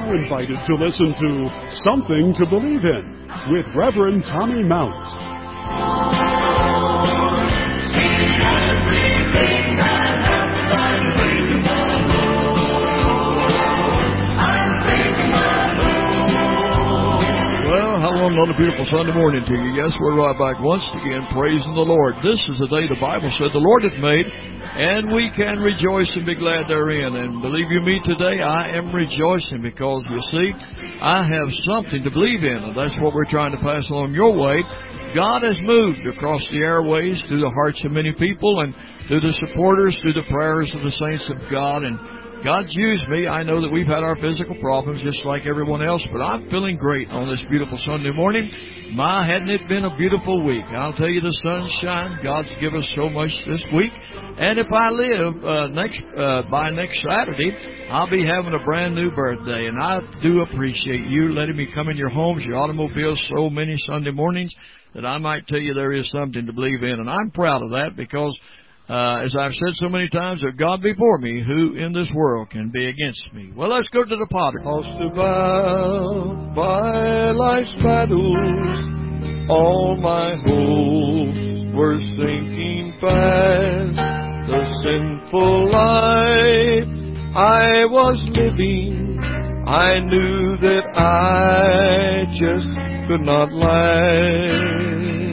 now invited to listen to Something to Believe In with Reverend Tommy Mount. Another beautiful Sunday morning to you. Yes, we're right back once again praising the Lord. This is the day the Bible said the Lord hath made, and we can rejoice and be glad therein. And believe you me, today I am rejoicing because, you see, I have something to believe in, and that's what we're trying to pass along your way. God has moved across the airways through the hearts of many people and through the supporters, through the prayers of the saints of God, and God's used me. I know that we've had our physical problems just like everyone else, but I'm feeling great on this beautiful Sunday morning. My, hadn't it been a beautiful week? I'll tell you, the sunshine, God's given us so much this week. And if I live by next Saturday, I'll be having a brand new birthday. And I do appreciate you letting me come in your homes, your automobiles, so many Sunday mornings that I might tell you there is something to believe in. And I'm proud of that because as I've said so many times, if God be for me, who in this world can be against me? Well, let's go to the potter. Tossed about by life's battles, all my hopes were sinking fast. The sinful life I was living, I knew that I just could not last.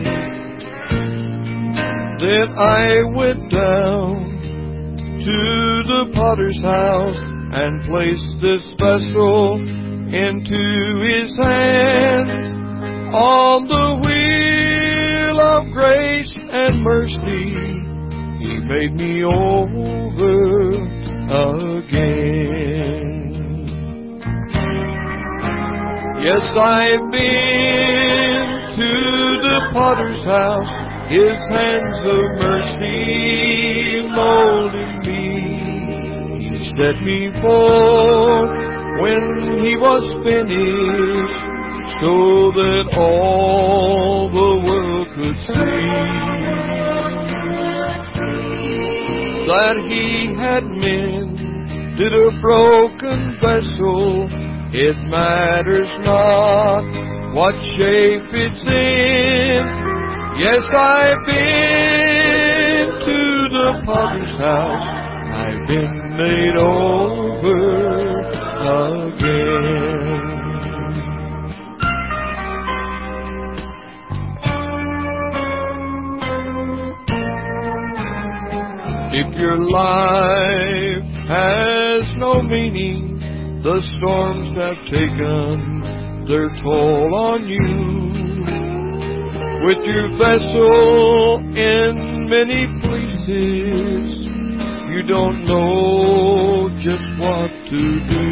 Then I went down to the potter's house and placed this vessel into his hands. On the wheel of grace and mercy, he made me over again. Yes, I've been to the potter's house, his hands of mercy molded me. He set me forth when he was finished, so that all the world could see that he had mended a broken vessel. It matters not what shape it's in. Yes, I've been to the potter's house. I've been made over again. If your life has no meaning, the storms have taken their toll on you. With your vessel in many places, you don't know just what to do.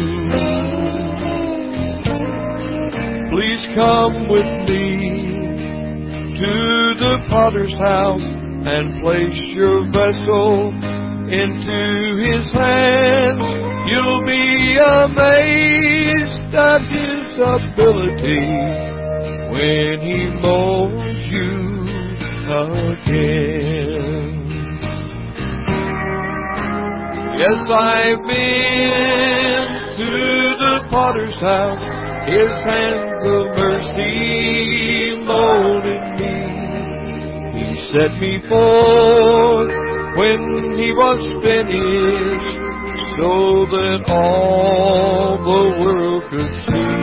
Please come with me to the potter's house and place your vessel into his hands. You'll be amazed at his ability when he molds you again. Yes, I've been to the potter's house. His hands of mercy molded me. He set me forth when he was finished, so that all the world could see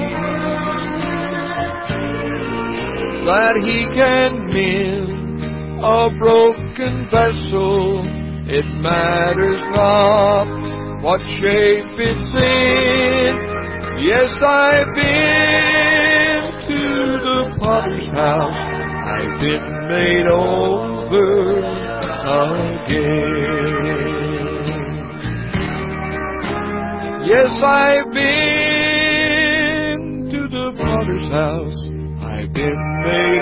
that he can mend a broken vessel. It matters not what shape it's in. Yes, I've been to the potter's house. I've been made over again. Yes, I've been to the potter's house. I've been made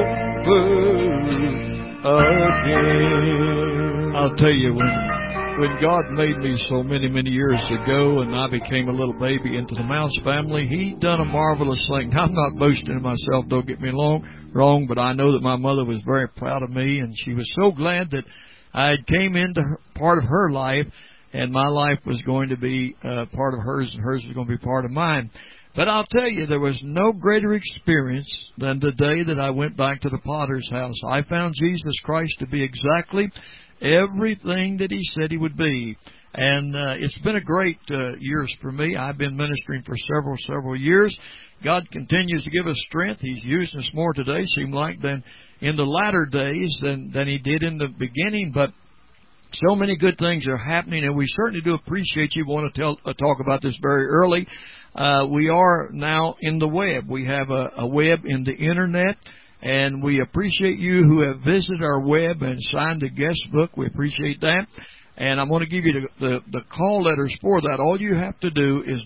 over again. I'll tell you, when God made me so many years ago and I became a little baby into the Mounts family, He done a marvelous thing. Now, I'm not boasting of myself, don't get me wrong, but I know that my mother was very proud of me, and she was so glad that I came into part of her life and my life was going to be part of hers, and hers was going to be part of mine. But I'll tell you, there was no greater experience than the day that I went back to the Potter's house. I found Jesus Christ to be exactly everything that He said He would be. And it's been a great years for me. I've been ministering for several years. God continues to give us strength. He's using us more today, seem like, than in the latter days than He did in the beginning. But so many good things are happening, and we certainly do appreciate you. We want to talk about this very early. We are now in the web. We have a web in the Internet, and we appreciate you who have visited our web and signed the guest book. We appreciate that. And I'm going to give you the call letters for that. All you have to do is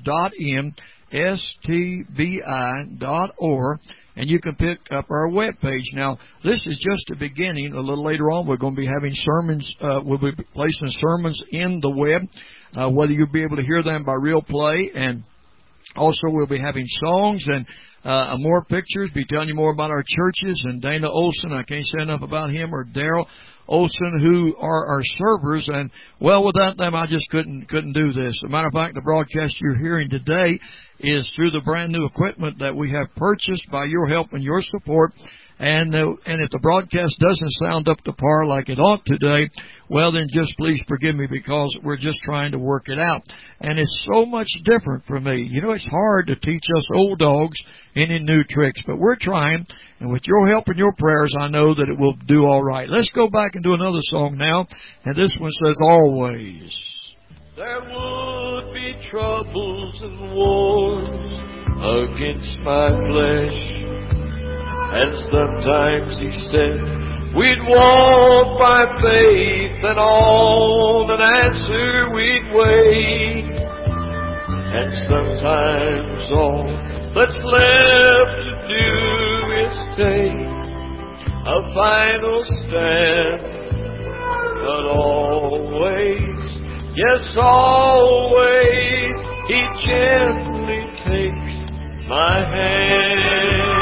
.mstbi.org, and you can pick up our web page. Now, this is just the beginning. A little later on, we're going to be having sermons. We'll be placing sermons in the web, whether you'll be able to hear them by real play, and also we'll be having songs and more pictures, be telling you more about our churches. And Dana Olson, I can't say enough about him, or Daryl Olson, who are our servers. And, well, without them, I just couldn't do this. As a matter of fact, the broadcast you're hearing today is through the brand new equipment that we have purchased by your help and your support. And if the broadcast doesn't sound up to par like it ought today, well, then just please forgive me, because we're just trying to work it out. And it's so much different for me. You know, it's hard to teach us old dogs any new tricks, but we're trying. And with your help and your prayers, I know that it will do all right. Let's go back and do another song now. And this one says, Always. There would be troubles and wars against my flesh. And sometimes He said we'd walk by faith, and on an answer we'd wait. And sometimes all that's left to do is take a final stand. But always, yes always, He gently takes my hand.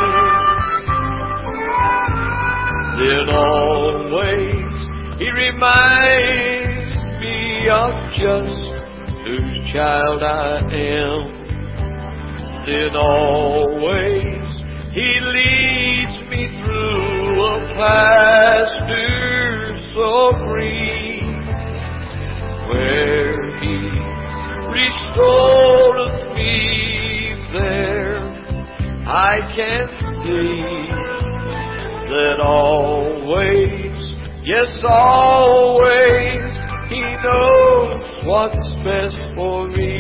Then always He reminds me of just whose child I am. Then always He leads me through a pasture so green, where He restoreth me. There I can see that always, yes always, He knows what's best for me.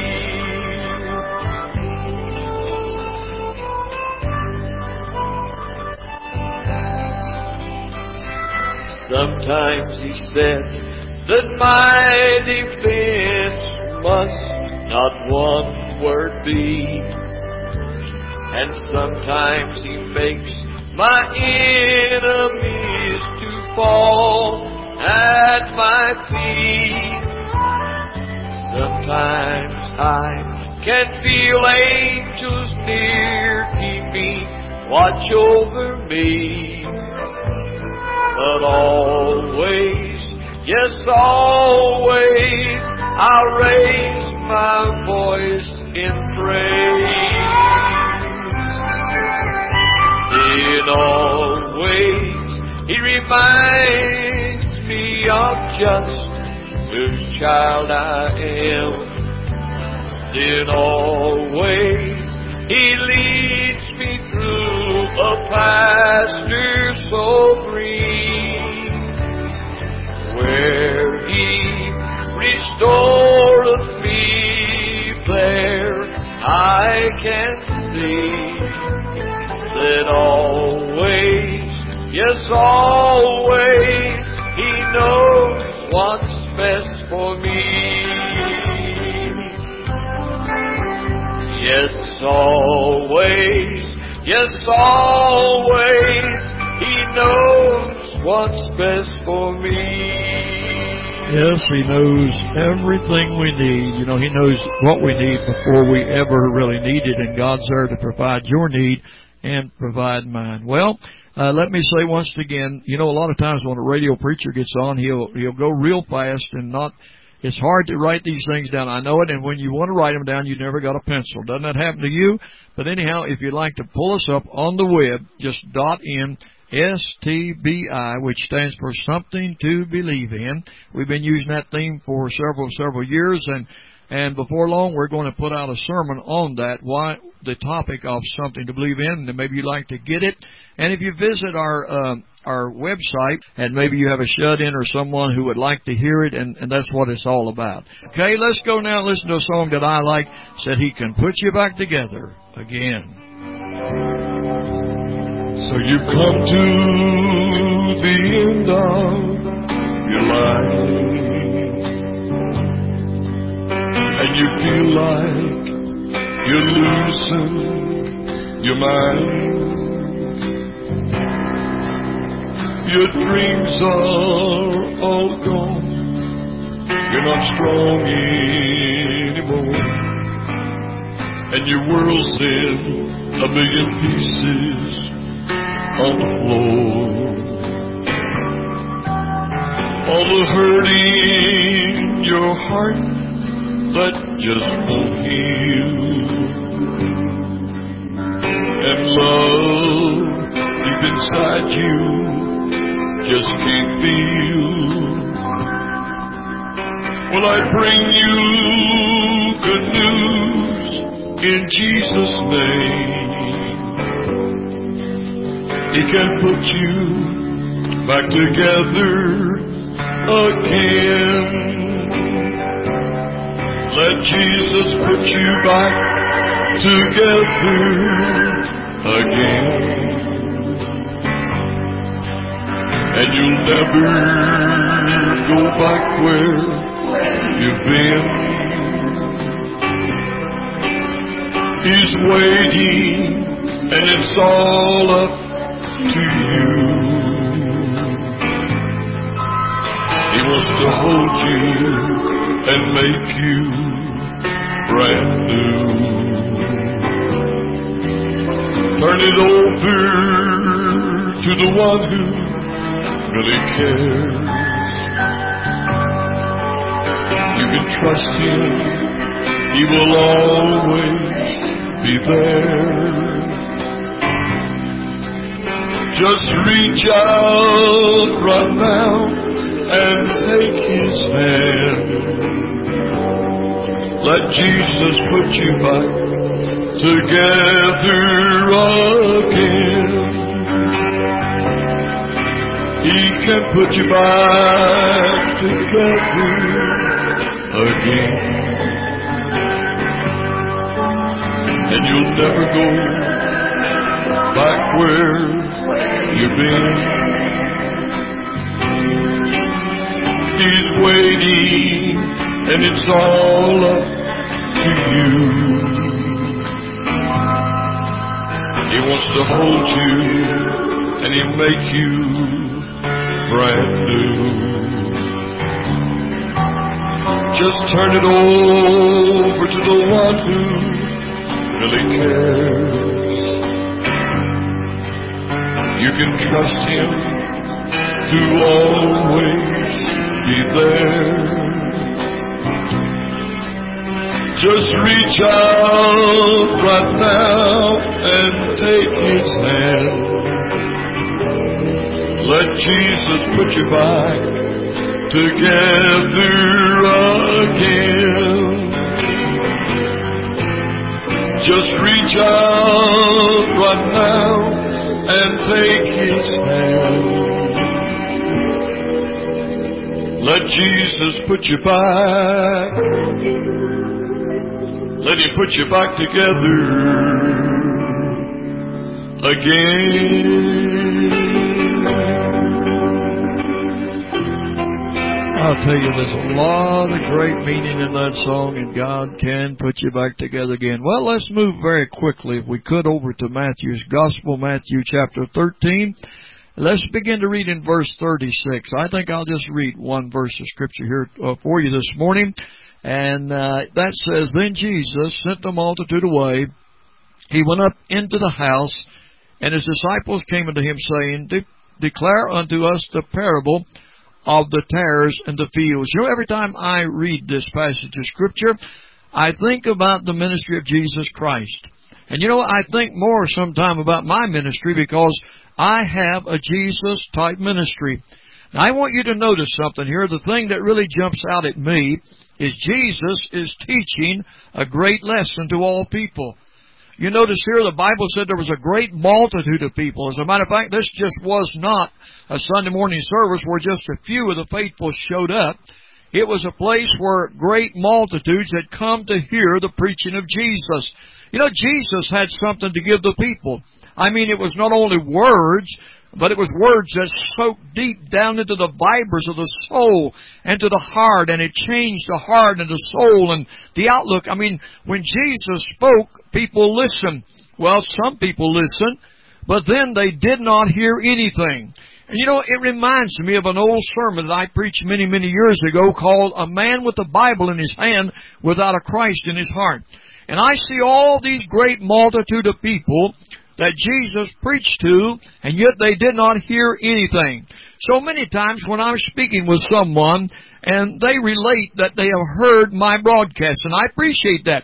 Sometimes He said that my defense must not one word be, and sometimes He makes my enemies to fall at my feet. Sometimes I can feel angels near, keeping watch over me. But always, yes always, I'll raise my voice in praise. Then always He reminds me of just whose child I am. Then always He leads me through a pasture so green, where He restoreth me. There I can see that always, yes always, He knows what's best for me. Yes always, yes always, He knows what's best for me. Yes, He knows everything we need. You know, He knows what we need before we ever really need it, and God's there to provide your need and provide mine. Well, let me say once again, you know, a lot of times when a radio preacher gets on, he'll go real fast and not It's hard to write these things down. I know it, and when you want to write them down, you never got a pencil. Doesn't that happen to you? But anyhow, if you'd like to pull us up on the web, just in STBI, which stands for Something to Believe In. We've been using that theme for several years, and before long, we're going to put out a sermon on that, why the topic of something to believe in, and maybe you'd like to get it. And if you visit our website, and maybe you have a shut-in or someone who would like to hear it, and that's what it's all about. Okay, let's go now and listen to a song that I like, said He Can Put You Back Together Again. So you've come to the end of your life, and you feel like you're losing your mind. Your dreams are all gone. You're not strong anymore, and your world's in a million pieces on the floor. All the hurting your heart that just won't heal, and love deep inside you just can't feel. Well, I bring you good news in Jesus' name. He can put you back together again. Let Jesus put you back together again. And you'll never go back where you've been. He's waiting, and it's all up to you. He wants to hold you and make you brand new. Turn it over to the one who really cares. You can trust Him, He will always be there. Just reach out right now and take His hand. Let Jesus put you back together again. He can put you back together again. And you'll never go back where you've been. He's waiting, and it's all up to you. He wants to hold you, and He'll make you brand new. Just turn it over to the one who really cares. You can trust Him to always be there. Just reach out right now and take His hand. Let Jesus put you back together again. Just reach out right now and take His hand. Let Jesus put you back. Let Him put you back together again. I'll tell you, there's a lot of great meaning in that song, and God can put you back together again. Well, let's move very quickly, if we could, over to Matthew's Gospel, Matthew chapter 13. Let's begin to read in verse 36. I think I'll just read one verse of Scripture here for you this morning. And that says, Then Jesus sent the multitude away. He went up into the house, and His disciples came unto Him, saying, Declare unto us the parable of the tares and the fields. You know, every time I read this passage of Scripture, I think about the ministry of Jesus Christ. And you know, I think more sometime about my ministry because I have a Jesus-type ministry. Now, I want you to notice something here. The thing that really jumps out at me is Jesus is teaching a great lesson to all people. You notice here the Bible said there was a great multitude of people. As a matter of fact, this just was not a Sunday morning service where just a few of the faithful showed up. It was a place where great multitudes had come to hear the preaching of Jesus. You know, Jesus had something to give the people. I mean, it was not only words, but it was words that soaked deep down into the fibers of the soul and to the heart, and it changed the heart and the soul and the outlook. I mean, when Jesus spoke, people listened. Well, some people listened, but then they did not hear anything. And you know, it reminds me of an old sermon that I preached many, many years ago called A Man with the Bible in His Hand Without a Christ in His Heart. And I see all these great multitude of people that Jesus preached to, and yet they did not hear anything. So many times when I'm speaking with someone, and they relate that they have heard my broadcast, and I appreciate that.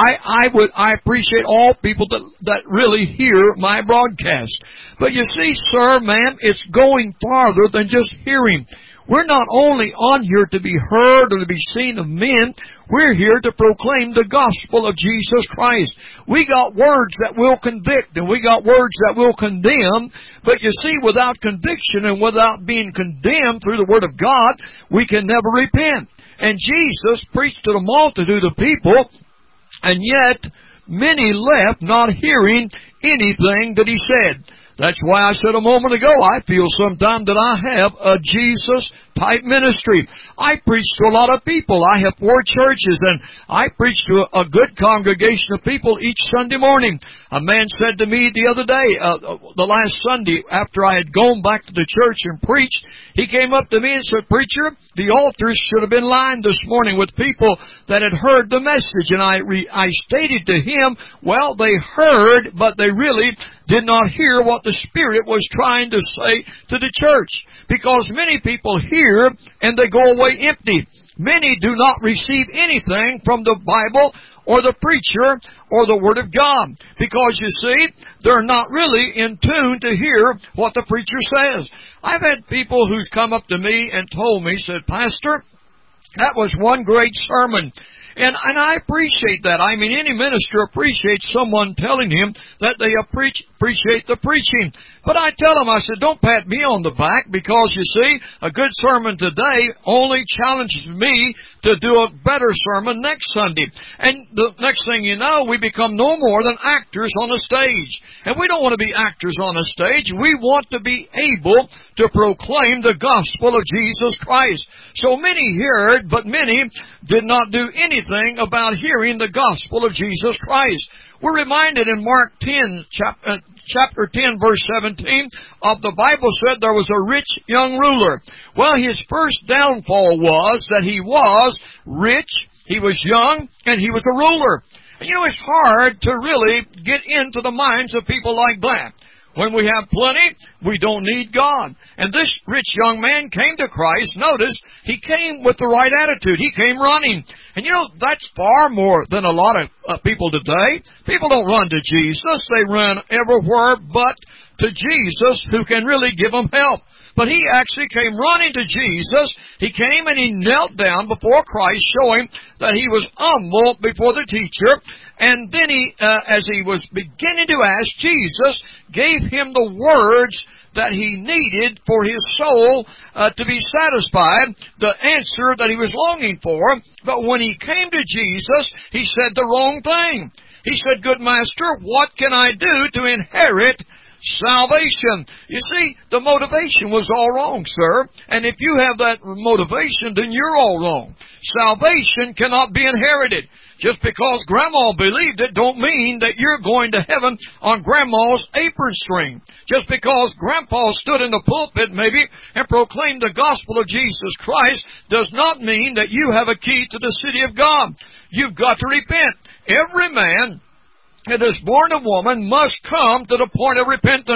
I appreciate all people that really hear my broadcast. But you see, sir, ma'am, it's going farther than just hearing. We're not only on here to be heard or to be seen of men, we're here to proclaim the gospel of Jesus Christ. We got words that will convict and we got words that will condemn, but you see, without conviction and without being condemned through the Word of God, we can never repent. And Jesus preached to the multitude of people, and yet many left not hearing anything that He said. That's why I said a moment ago, I feel sometimes that I have a Jesus-type ministry. I preach to a lot of people. I have 4 churches, and I preach to a good congregation of people each Sunday morning. A man said to me the other day, the last Sunday, after I had gone back to the church and preached, he came up to me and said, "Preacher, the altars should have been lined this morning with people that had heard the message." And I stated to him, well, they heard, but they really did not hear what the Spirit was trying to say to the church. Because many people hear and they go away empty. Many do not receive anything from the Bible or the preacher or the Word of God. Because you see, they're not really in tune to hear what the preacher says. I've had people who's come up to me and told me, said, "Pastor, that was one great sermon." And I appreciate that. I mean, any minister appreciates someone telling him that they appreciate the preaching. But I tell them, I said, don't pat me on the back, because you see, a good sermon today only challenges me to do a better sermon next Sunday. And the next thing you know, we become no more than actors on a stage. And we don't want to be actors on a stage. We want to be able to proclaim the gospel of Jesus Christ. So many heard, but many did not do anything about hearing the gospel of Jesus Christ. We're reminded in Mark 10, chapter 10, verse 17, of the Bible said there was a rich young ruler. Well, his first downfall was that he was rich, he was young, and he was a ruler. And you know, it's hard to really get into the minds of people like that. When we have plenty, we don't need God. And this rich young man came to Christ. Notice, he came with the right attitude. He came running. And you know, that's far more than a lot of people today. People don't run to Jesus. They run everywhere but to Jesus, who can really give them help. But he actually came running to Jesus. He came and he knelt down before Christ, showing that he was humble before the teacher. And then he, as he was beginning to ask, Jesus gave him the words that he needed for his soul to be satisfied, the answer that he was longing for. But when he came to Jesus, he said the wrong thing. He said, "Good master, what can I do to inherit salvation?" You see, the motivation was all wrong, sir. And if you have that motivation, then you're all wrong. Salvation cannot be inherited. Just because Grandma believed it don't mean that you're going to heaven on Grandma's apron string. Just because Grandpa stood in the pulpit maybe and proclaimed the gospel of Jesus Christ does not mean that you have a key to the city of God. You've got to repent. Every man that is born of woman must come to the point of repentance.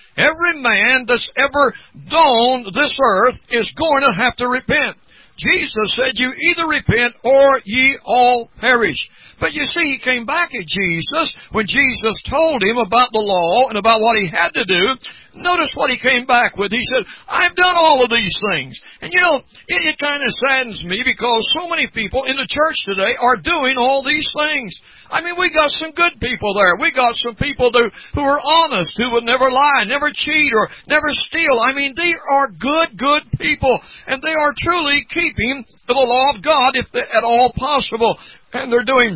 Every man that's ever donned this earth is going to have to repent. Jesus said, you either repent or ye all perish. But you see, he came back at Jesus when Jesus told him about the law and about what he had to do. Notice what he came back with. He said, I've done all of these things. And you know, it kind of saddens me because so many people in the church today are doing all these things. I mean, we got some good people there. We got some people who are honest, who would never lie, never cheat, or never steal. I mean, they are good people. And they are truly keeping the law of God if at all possible. And they're doing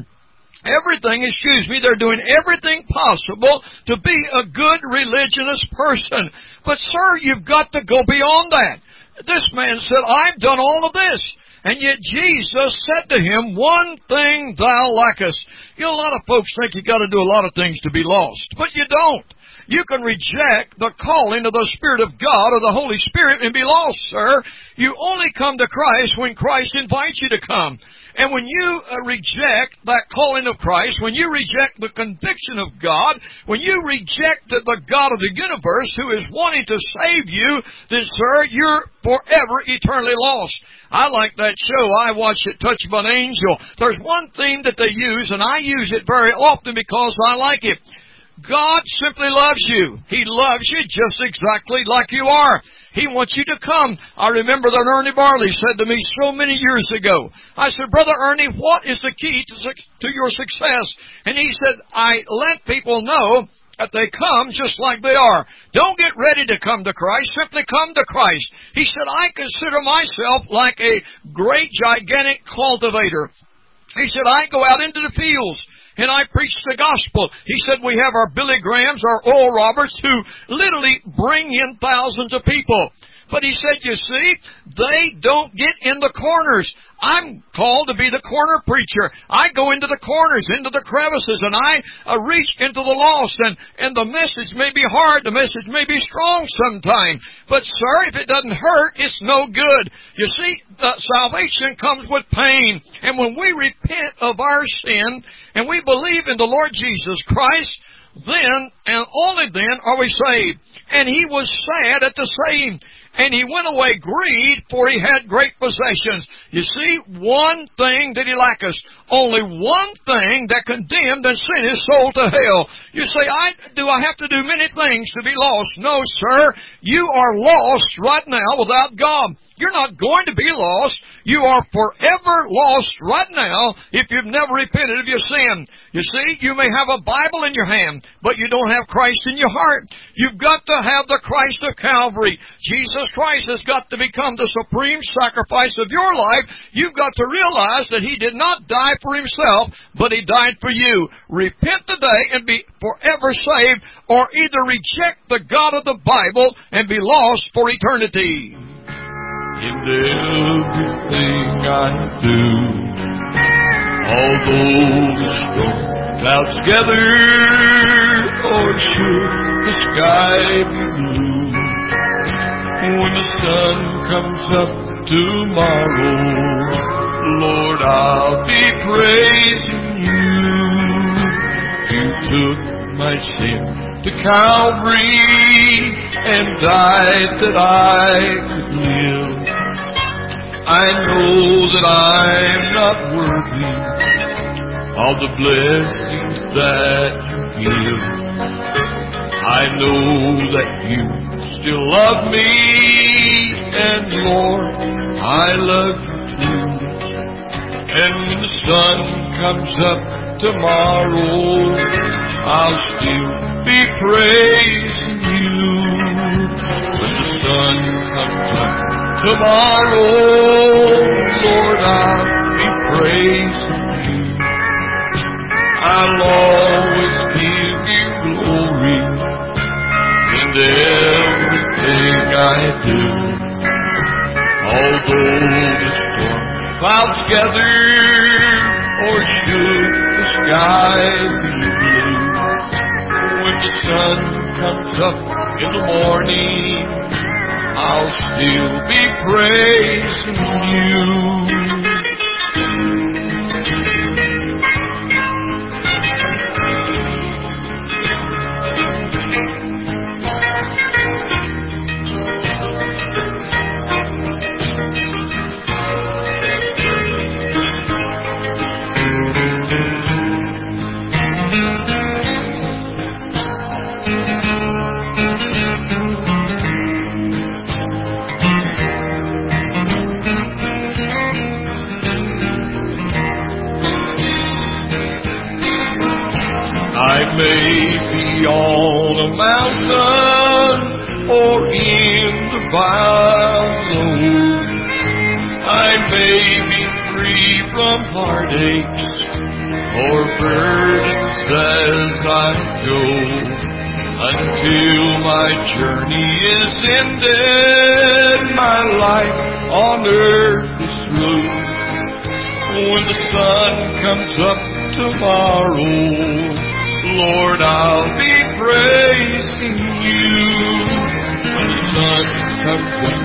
they're doing everything possible to be a good religionist person. But sir, you've got to go beyond that. This man said, I've done all of this. And yet Jesus said to him, one thing thou lackest. You know, a lot of folks think you got to do a lot of things to be lost, but you don't. You can reject the calling of the Spirit of God or the Holy Spirit and be lost, sir. You only come to Christ when Christ invites you to come. And when you reject that calling of Christ, when you reject the conviction of God, when you reject the God of the universe who is wanting to save you, then, sir, you're forever eternally lost. I like that show. I watch it, Touched by an Angel. There's one theme that they use, and I use it very often because I like it. God simply loves you. He loves you just exactly like you are. He wants you to come. I remember that Ernie Barley said to me so many years ago, I said, Brother Ernie, what is the key to your success? And he said, I let people know that they come just like they are. Don't get ready to come to Christ. Simply come to Christ. He said, I consider myself like a great, gigantic cultivator. He said, I go out into the fields and I preach the gospel. He said, we have our Billy Grahams, our Oral Roberts, who literally bring in thousands of people. But he said, you see, they don't get in the corners. I'm called to be the corner preacher. I go into the corners, into the crevices, and I reach into the lost. And the message may be hard. The message may be strong sometimes. But, sir, if it doesn't hurt, it's no good. You see, salvation comes with pain. And when we repent of our sin and we believe in the Lord Jesus Christ, then and only then are we saved. And he was sad at the saying, and he went away grieved, for he had great possessions. You see, one thing that he lacketh. Only one thing that condemned and sent his soul to hell. You say, do I have to do many things to be lost? No, sir. You are lost right now without God. You're not going to be lost. You are forever lost right now if you've never repented of your sin. You see, you may have a Bible in your hand, but you don't have Christ in your heart. You've got to have the Christ of Calvary. Jesus Christ has got to become the supreme sacrifice of your life. You've got to realize that He did not die for Himself, but He died for you. Repent today and be forever saved, or either reject the God of the Bible and be lost for eternity. In everything I do, although the storm clouds gather, or should the sky be blue, when the sun comes up tomorrow, Lord, I'll be praising you. You took my sin to Calvary and died that I could live. I know that I'm not worthy of the blessings that you give. I know that you still love me, and Lord, I love you too. And when the sun comes up tomorrow, I'll still be praising you. When the sun comes up tomorrow, Lord, I'll be praising you. I'll always give you glory in everything I do. Although the storm clouds gather, or should the sky be blue, when the sun comes up in the morning, I'll still be praising you. I may be on a mountain or in the valley. I may be free from heartaches or burdens as I go, until my journey is ended. My life on earth is through. When the sun comes up tomorrow, Lord, I'll be praising you. When the sun comes up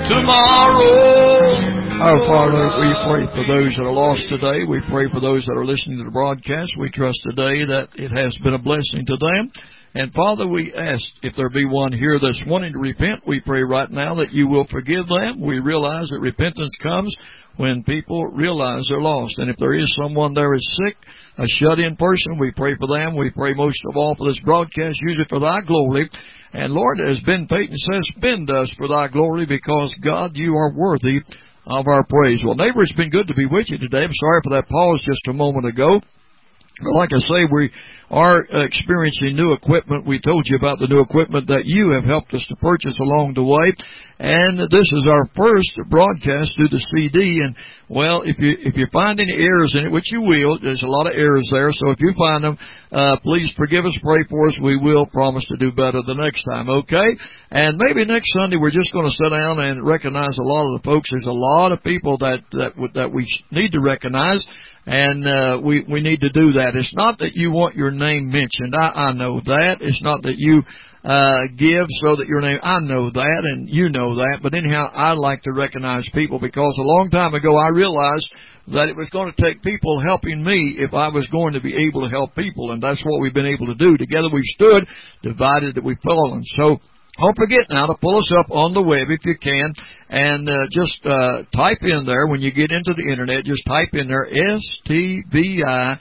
tomorrow. Our Father, we pray for those that are lost today. We pray for those that are listening to the broadcast. We trust today that it has been a blessing to them. And Father, we ask if there be one here that's wanting to repent, we pray right now that you will forgive them. We realize that repentance comes when people realize they're lost. And if there is someone there is sick, a shut-in person, we pray for them. We pray most of all for this broadcast. Use it for thy glory. And Lord, as Ben Payton says, spend us for thy glory, because God, you are worthy of our praise. Well, neighbor, it's been good to be with you today. I'm sorry for that pause just a moment ago. Like I say, we are experiencing new equipment. We told you about the new equipment that you have helped us to purchase along the way. And this is our first broadcast through the CD. And, well, if you find any errors in it, which you will, there's a lot of errors there. So if you find them, please forgive us, pray for us. We will promise to do better the next time, okay? And maybe next Sunday we're just going to sit down and recognize a lot of the folks. There's a lot of people that we need to recognize. And we need to do that. It's not that you want your name mentioned. I know that. It's not that you give so that your name, I know that, and you know that. But anyhow, I like to recognize people, because a long time ago I realized that it was going to take people helping me if I was going to be able to help people. And that's what we've been able to do. Together we stood, divided that we've fallen. So don't forget now to pull us up on the web if you can, and just type in there, when you get into the internet, just type in there stbi.org,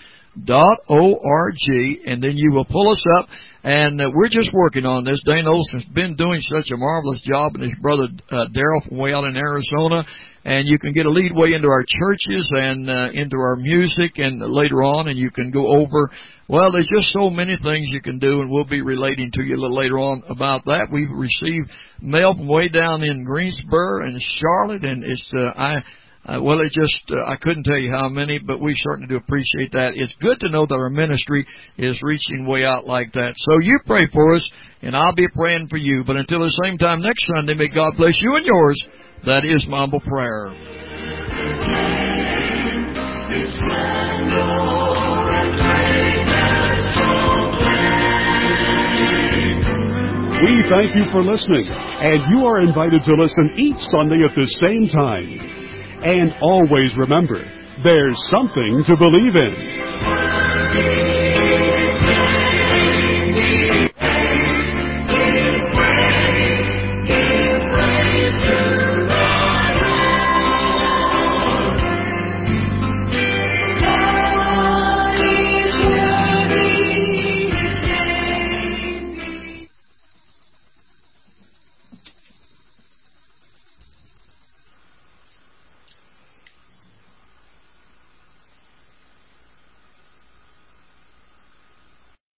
and then you will pull us up. And we're just working on this. Dane Olson's been doing such a marvelous job, and his brother Daryl from way out in Arizona. And you can get a lead way into our churches and into our music, and later on, and you can go over. Well, there's just so many things you can do, and we'll be relating to you a little later on about that. We've received mail from way down in Greensboro and Charlotte, and it's I couldn't tell you how many, but we certainly do appreciate that. It's good to know that our ministry is reaching way out like that. So you pray for us, and I'll be praying for you. But until the same time next Sunday, may God bless you and yours. That is my humble prayer. We thank you for listening, and you are invited to listen each Sunday at the same time. And always remember, there's something to believe in.